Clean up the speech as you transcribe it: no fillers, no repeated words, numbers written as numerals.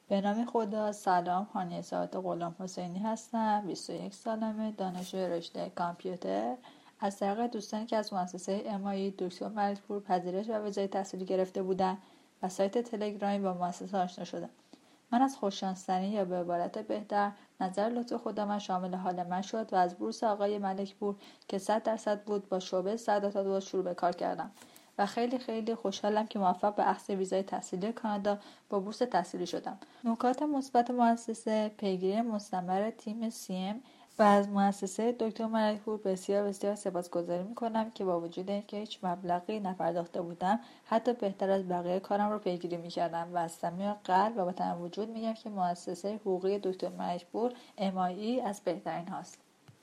به نام خدا. سلام، خانه سعادت غلام حسینی هستم. 21 سالمه، دانشجوی رشته کامپیوتر. از طریق دوستانی که از مؤسسه امایی دکتر ملکپور پذیرش و ویزای تحصیلی گرفته بودن و سایت تلگرامی با مؤسسه آشنا شدم. من از خوششانس‌ترین یا به عبارت بهتر نظر لطف خدا من شامل حال من شد و از بورس آقای ملکپور که 100% بود با شعبه سعادت آباد شروع به کار کردم و خیلی خوشحالم که موفق به اخذ ویزای تحصیلی کانادا با بورس تحصیلی شدم. نکات مثبت مؤسسه: پیگیری مستمر تیم سیم و از مؤسسه دکتر ملکپور بسیار سپاسگزاری میکنم که با وجود اینکه هیچ مبلغی نپرداخته بودم حتی بهتر از بقیه کارم رو پیگیری میکردم و از صمیم قلب و با تمام وجود میگم که مؤسسه حقوقی دکتر ملکپور MIE از بهترین هاست.